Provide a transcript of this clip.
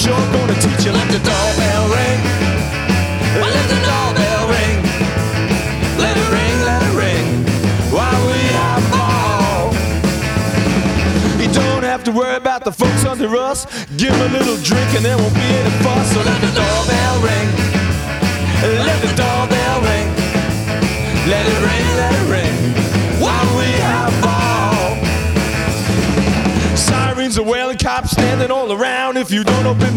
sure gonna teach you. Let the doorbell ring. Let the doorbell ring. Let it ring, let it ring. While we have ball. You don't have to worry about the folks under us. Give them a little drink and there won't be any fuss. So let the doorbell ring. Let the doorbell ring. Let it ring while we have ball. Sirens are wailing, cops standing all around. If you don't open